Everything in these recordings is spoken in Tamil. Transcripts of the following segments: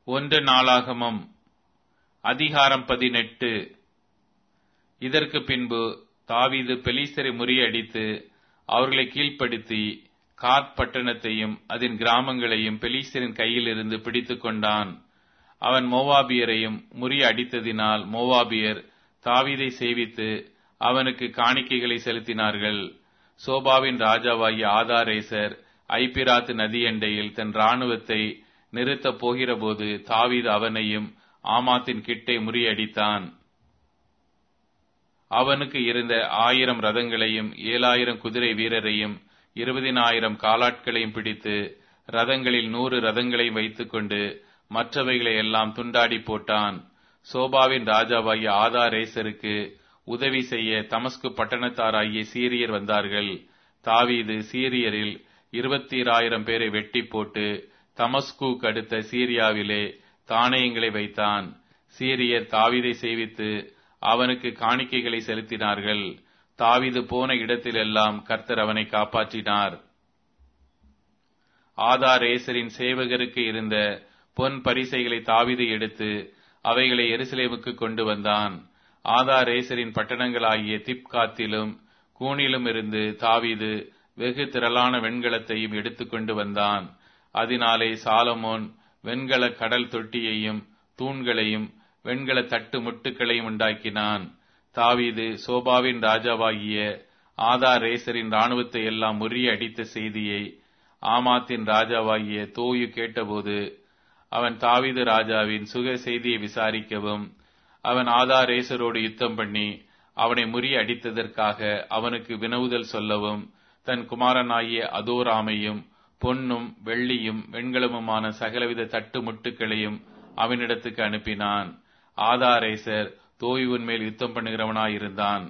ஒன்று நாளாகமம் அதிகாரம் 18. இதற்கு பின்பு தாவீது பெலிஸ்தரை முறியடித்து அவர்களை கீழ்ப்படுத்தி காத் பட்டணத்தையும் அதன் கிராமங்களையும் பெலிஸ்தரின் கையிலிருந்து பிடித்துக் கொண்டான். அவன் மோவாபியரையும் முறியடித்ததினால் மோவாபியர் தாவீதை சேவித்து அவனுக்கு காணிக்கைகளை செலுத்தினார்கள். சோபாவின் ராஜாவாகிய ஆதாரேசர் ஐபிராத்து நதியண்டையில் தன் இராணுவத்தை நிறுத்தப் போகிறபோது தாவீது அவனையும் ஆமாத்தின் கிட்டே முறியடித்தான். அவனுக்கு இருந்த 1000 ரதங்களையும் 7000 குதிரை வீரரையும் 20,000 காலாட்களையும் பிடித்து ரதங்களில் 100 ரதங்களையும் வைத்துக் கொண்டு மற்றவைகளை எல்லாம் துண்டாடி போட்டான். சோபாவின் ராஜாவாகிய ஆதாரேசருக்கு உதவி செய்ய தமஸ்கு பட்டணத்தாராகிய சீரியர் வந்தார்கள். தாவீது சீரியரில் 26,000 பேரை வெட்டி போட்டு தமஸ்குக்கு அடுத்த சீரியாவிலே தானியங்களை வைத்தான். சீரியர் தாவீதை சேவித்து அவனுக்கு காணிக்கைகளை செலுத்தினார்கள். தாவீது போன இடத்திலெல்லாம் கர்த்தர் அவனை காப்பாற்றினார். ஆதாரேசரின் சேவகருக்கு இருந்த பொன் பரிசைகளை தாவீது எடுத்து அவைகளை எருசலேமுக்கு கொண்டு வந்தான். ஆதாரேசரின் பட்டணங்களாகிய திப்காத்திலும் கூனிலும் இருந்து தாவீது வெகு திரளான வெண்கலத்தையும் எடுத்துக்கொண்டு வந்தான். அதனாலே சாலமோன் வெண்கல கடல் தொட்டியையும் தூண்களையும் வெண்கல தட்டு முட்டுக்களையும் உண்டாக்கினான். தாவீது சோபாவின் ராஜாவாகிய ஆதாரேசரின் இராணுவத்தை எல்லாம் முறியடித்த செய்தியை ஆமாத்தின் ராஜாவாகிய தோயு கேட்டபோது அவன் தாவீது ராஜாவின் சுக செய்தியை விசாரிக்கவும் அவன் ஆதாரேசரோடு யுத்தம் பண்ணி அவனை முறியடித்ததற்காக அவனுக்கு வினவுதல் சொல்லவும் தன் குமாரனாகிய அதோராமையும் பொன்னும் வெள்ளியும் வெண்கலமுமான சகலவித தட்டு முட்டுக்களையும் அவனிடத்துக்கு அனுப்பினான். ஆதாரேசர் தோயுவின் மேல் யுத்தம் பண்ணுகிறவனாயிருந்தான்.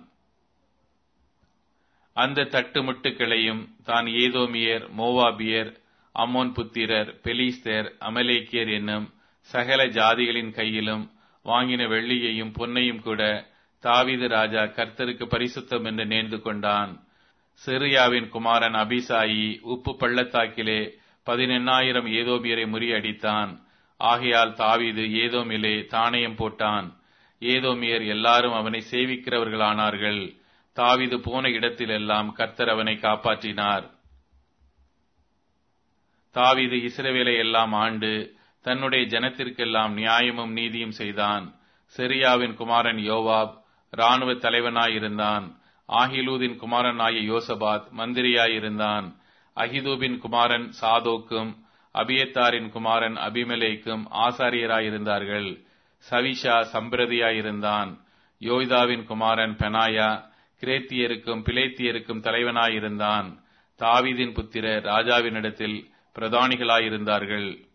அந்த தட்டு முட்டுக்களையும் தான் ஏதோமியர், மோவாபியர், அம்மோன் புத்திரர், பெலிஸ்தர், அமலேக்கியர் என்னும் சகல ஜாதிகளின் கையிலும் வாங்கின வெள்ளியையும் பொன்னையும் கூட தாவீது ராஜா கர்த்தருக்கு பரிசுத்தம் என்று நேர்ந்து கொண்டான். சிரியாவின் குமாரன் அபிசாயி உப்பு பள்ளத்தாக்கிலே 18,000 ஏதோமியரை முறியடித்தான். ஆகையால் தாவீது ஏதோமிலே தானியம் போட்டான். ஏதோமியர் எல்லாரும் அவனை சேவிக்கிறவர்களானார்கள். தாவீது போன இடத்திலெல்லாம் கர்த்தர் அவனை காப்பாற்றினார். தாவீது இஸ்ரவேலை எல்லாம் ஆண்டு தன்னுடைய ஜனத்திற்கெல்லாம் நியாயமும் நீதியும் செய்தான். சிரியாவின் குமாரன் யோவாப் இராணுவ தலைவனாயிருந்தான். ஆகிலூதின் குமாரனாகிய யோசபாத் மந்திரியாயிருந்தான். அகிதூபின் குமாரன் சாதோக்கும் அபியத்தாரின் குமாரன் அபிமெலேக்கும் ஆசாரியராயிருந்தார்கள். சவிஷா சம்பிரதியாயிருந்தான். யோய்தாவின் குமாரன் பெனாயா கிரேத்தியருக்கும் பிலேத்தியருக்கும் தலைவனாயிருந்தான். தாவீதின் புத்திரர் ராஜாவினிடத்தில் பிரதானிகளாயிருந்தார்கள்.